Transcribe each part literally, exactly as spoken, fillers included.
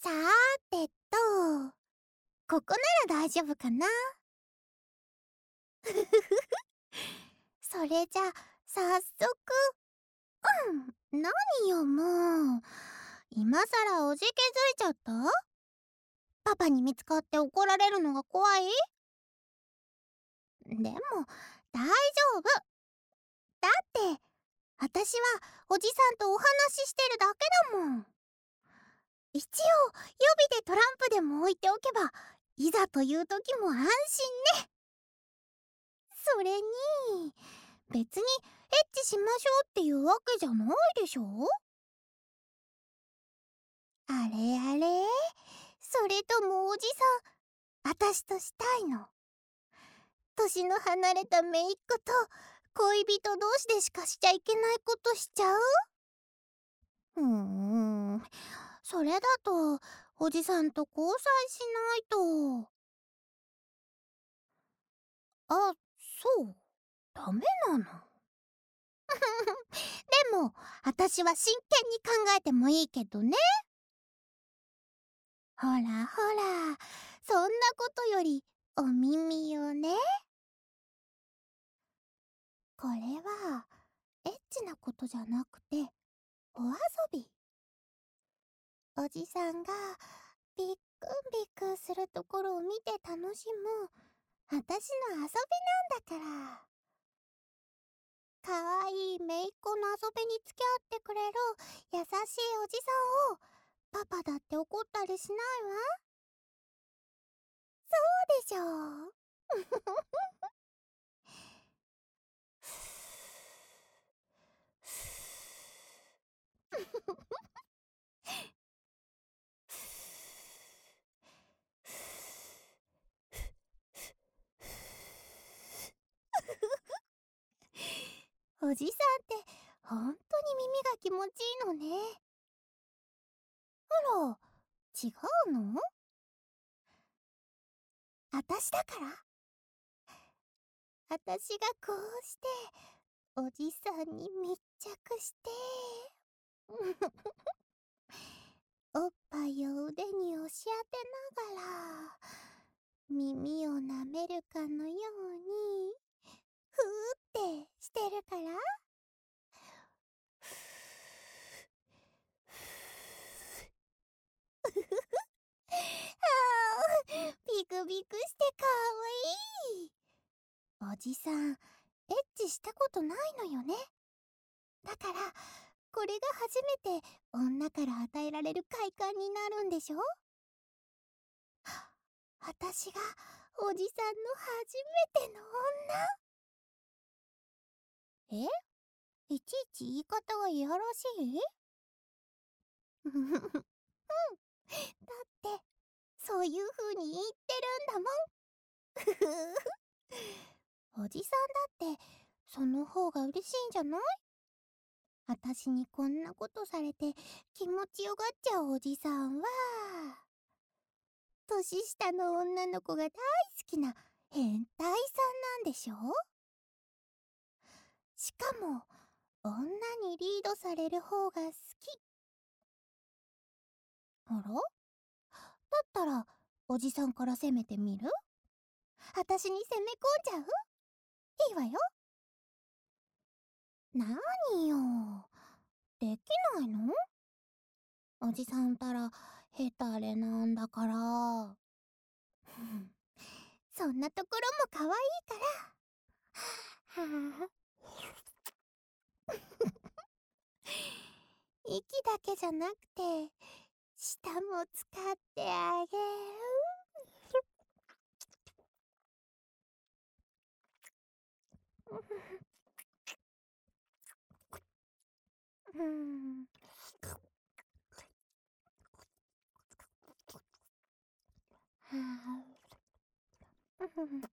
さーてと、ここなら大丈夫かな。それじゃ早速。うん、何よもう、今さらおじけづいちゃった？パパに見つかって怒られるのが怖い？でも大丈夫だって、私はおじさんとお話ししてるだけだもん。一応予備でトランプでも置いておけば、いざという時も安心ね。それに別にエッチしましょうっていうわけじゃないでしょ。あれあれ、それともおじさん、私としたいの？年の離れた姪っ子と恋人同士でしかしちゃいけないことしちゃう？うーん、それだとおじさんと交際しないと。あ、そう、ダメなの。でも私は真剣に考えてもいいけどね。ほらほら、そんなことよりお耳をね。これはエッチなことじゃなくてお遊び。おじさんがビックンビックンするところを見て楽しむ私の遊びなんだから。かわいい姪っ子の遊びに付き合ってくれる優しいおじさんをパパだって怒ったりしないわ。そうでしょう。おじさんって本当に耳が気持ちいいのね。あら、違うの？私だから。私がこうしておじさんに密着しておっぱいを腕に押し当てながら耳を舐めるかのようにふーってしてるから。あー、ビクビクしてかわいい。おじさんエッチしたことないのよね。だからこれが初めて女から与えられる快感になるんでしょ。私がおじさんの初めての女。え？いちいち言い方がいやらしい？うん。だってそういう風に言ってるんだもん。おじさんだってその方が嬉しいんじゃない？私にこんなことされて気持ちよがっちゃうおじさんは年下の女の子が大好きな変態さんなんでしょ。しかも女にリードされる方が好き。あら？だったらおじさんから攻めてみる？私に攻め込んじゃう？いいわよ。なによ、できないの？おじさんたらヘタレなんだから。そんなところも可愛いから。はあ。息だけじゃなくて舌も使ってあげる。うん。はあ。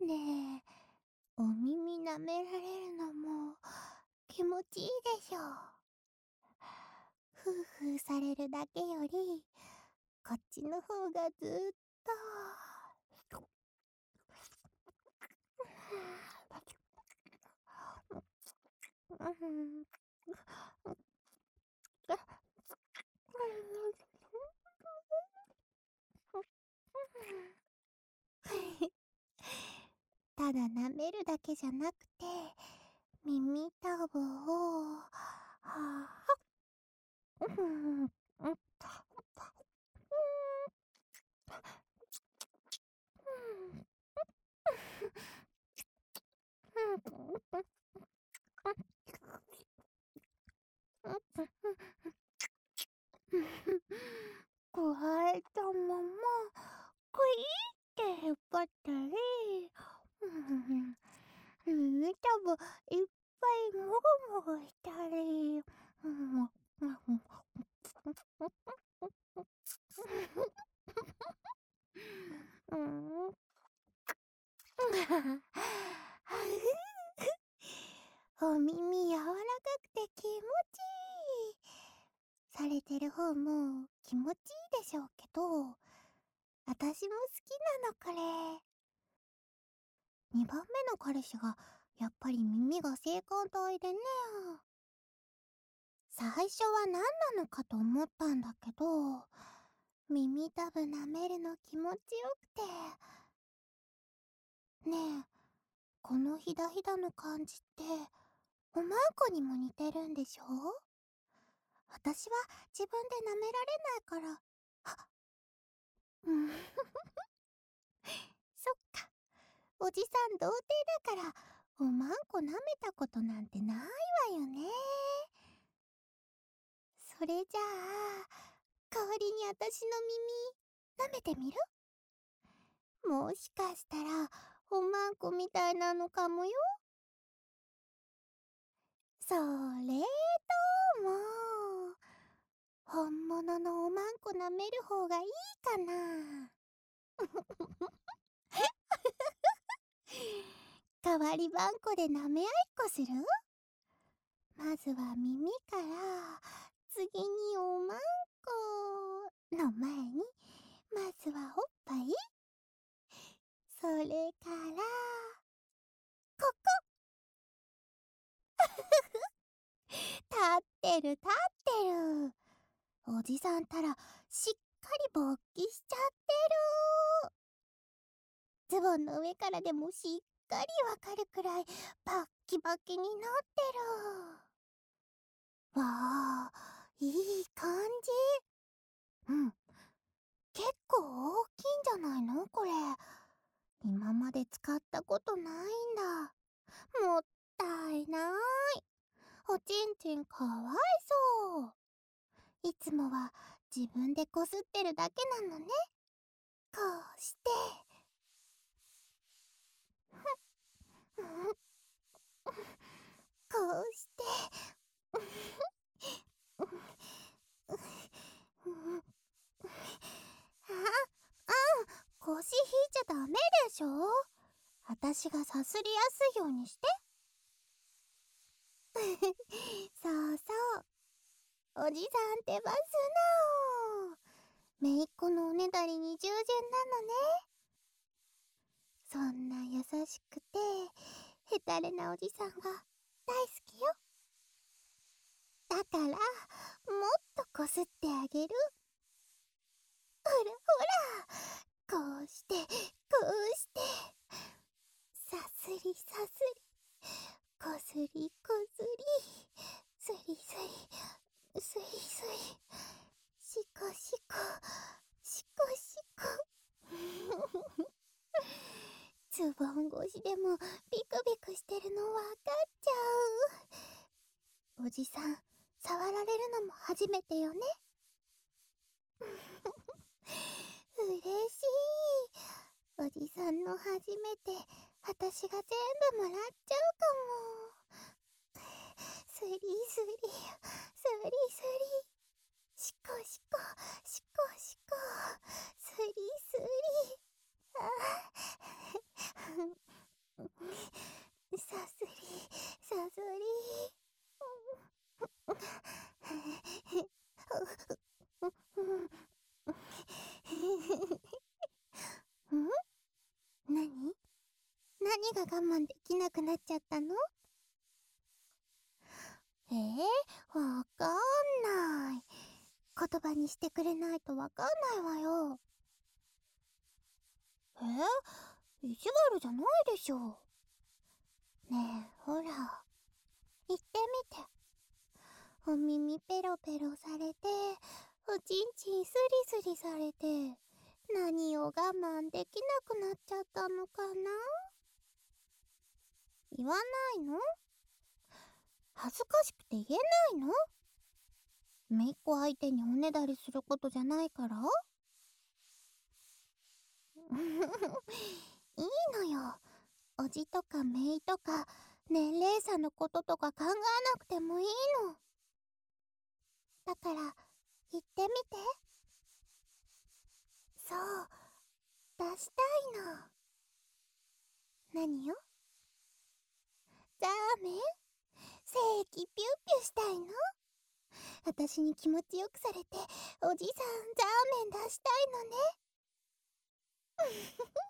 ねえ、お耳舐められるのも気持ちいいでしょ。ふうふうされるだけよりこっちの方がずっとうんただ舐めるだけじゃなくて、耳たぶをはあうんうんくわえたままクイーって引っ張ったり、耳たぶいっぱいもぐもぐしたり、うんお耳柔らかくて気持ちいい。されてる方も気持ちいいでしょうけど、私も好きなのこれ。にばんめの彼氏がやっぱり耳が性感帯でね。最初は何なのかと思ったんだけど、耳たぶ舐めるの気持ちよくて。ねえ、このひだひだの感じっておまんこにも似てるんでしょ？私は自分で舐められないから。あ、うん。そっか。おじさん童貞だからおまんこ舐めたことなんてないわよね。それじゃあ代わりに私の耳舐めてみる？もしかしたらおまんこみたいなのかもよ。それとも本物のおまんこ舐める方がいいかな。代わりばんこで舐め合いっこする？まずは耳から次におまんこの前にまずはおっぱい、それからここ。立ってる立ってる。おじさんたらしっかり勃起しちゃってる。ズボンの上からでもしっかりわかるくらいバッキバキになってる。わあ、いい感じ。うん、結構大きいんじゃないのこれ。今まで使ったことないんだ。もったいない。おちんちんかわいそう。いつもは自分でこすってるだけなのね。こうして。こうして。あ、あん、腰引いちゃダメでしょ。私がさすりやすいようにして。そうそう、おじさんってばすな。めいっ子のおねだりに従順なのね。そんな優しくてヘタレなおじさんが大好きよ。だからもっとこすってあげる。ほらほら、こうしてこうして、さすりさすり、こすりこすり、すりすりすりすり、しこしこしこしこ。ズボン越しでもビクビクしてるのわかっちゃう。おじさん触られるのも初めてよね。嬉しい。おじさんの初めて私が全部もらっちゃうかも。スリスリスリスリ、シコシコシコシコ、スリスリ。あ何が我慢できなくなっちゃったの？えー、わかんない。言葉にしてくれないとわかんないわよ。えー、意地悪じゃないでしょ。ねえ、ほら、言ってみて。お耳ペロペロされて、おちんちんスリスリされて、何を我慢できなくなっちゃったのかな？言わないの？恥ずかしくて言えないの？姪っ子相手におねだりすることじゃないから？いいのよ。おじとか姪とか年齢差のこととか考えなくてもいいの。だから言ってみて。そう、出したいの。何よ？ザーメン？正規ピューピューしたいの？私に気持ちよくされておじさんザーメン出したいのね。